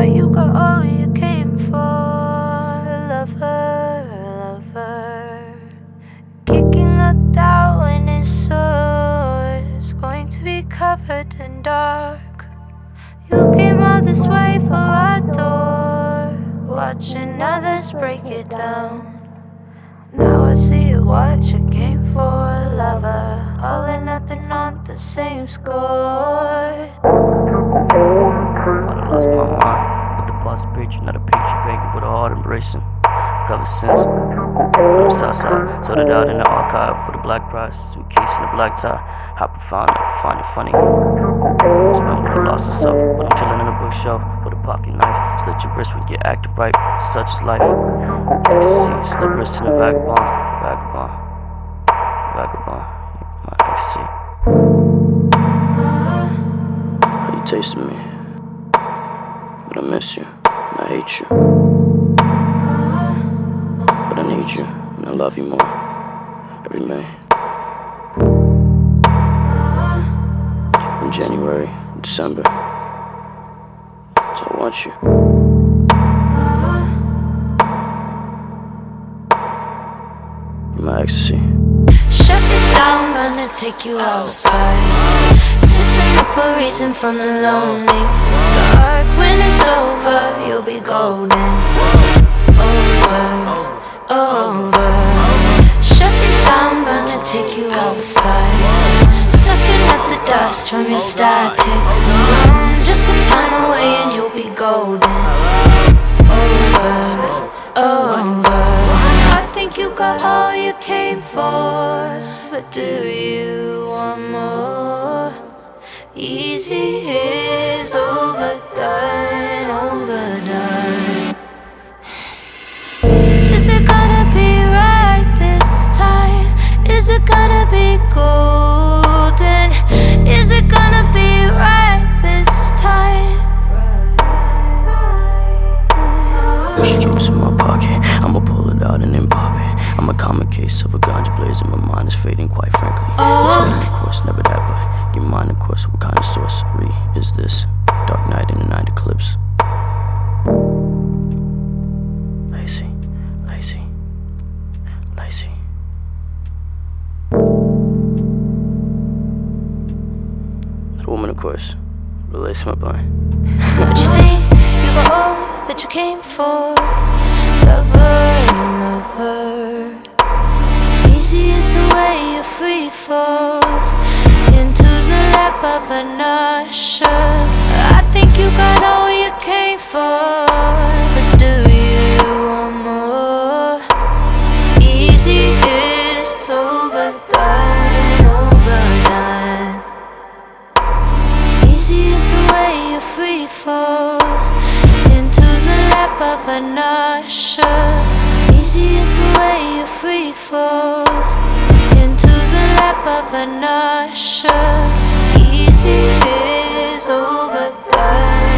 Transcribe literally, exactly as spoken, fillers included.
that you got all you came for. Lover, lover, kicking the doubt when it's sore. It's going to be covered in dark. You came all this way for our door, watching others break it down. Now I see you what you came for, lover. All or nothing on the same score. I lost my mind, but the boss preacher, not a picture painting with a heart embracing. Cover sins from the south side, sorted out in the archive for the black prize. Suitcase and a black tie, how profound I find it funny. Spent with a loss of self, but I'm chilling in a bookshelf with a pocket knife. Slit your wrist when you get acted right, such is life. Ecstasy, slit wrist in a vagabond, vagabond, vagabond, my ecstasy. How you tasting me? But I miss you, and I hate you. But I need you, and I love you more every May. In January, December, so I want you. You're my ecstasy. Shut it down, gonna take you outside. Sipping up a reason from the lonely dark. When it's over, you'll be golden. Over, over. Shut it down, gonna take you outside. Sucking at the dust from your static. Mm, just a time away and you'll be golden. Over, over. I think you got all you came for, but do you want more? Easy is overdone, overdone. Is it gonna be right this time? Is it gonna be golden? Is it gonna be right this time? Instruments in my pocket, I'ma pull it out and then pop it. I'm a common case of a ganja blaze and my mind is fading, quite frankly. It's me, of course, never that, but your mind, of course. What kind of sorcery is this? Dark night in the night eclipse. Lazy, lazy, lazy. That woman, of course, relates my body. But you think you got all that you came for, lover, lover. Easy is the way you free fall into the lap of an usher. I think you got all you came for, but do you want more? Easy is overdone, overdone. Easy is the way you free fall into the lap of an usher. Easy is the way you free fall into the lap of an usher. Easy is overdone.